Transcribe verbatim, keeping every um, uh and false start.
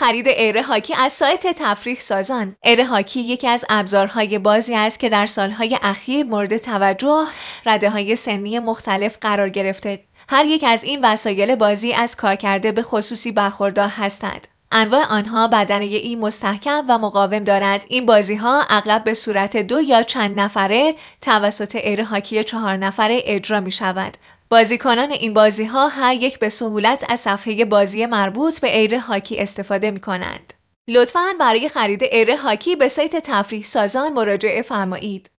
خرید ایره هاکی از سایت تفریح سازان. ایره هاکی یکی از ابزارهای بازی است که در سالهای اخیر مورد توجه رده‌های سنی مختلف قرار گرفته. هر یک از این وسایل بازی از کارکرد به خصوصی برخوردار هستند. انواع آنها بدنه ای مستحکم و مقاوم دارد. این بازی ها اغلب به صورت دو یا چند نفره توسط ایره هاکی چهار نفره اجرا می شود. بازیکنان این بازی ها هر یک به سهولت از صفحه بازی مربوط به ایره هاکی استفاده می کنند. لطفاً برای خرید ایره هاکی به سایت تفریح سازان مراجعه فرمایید.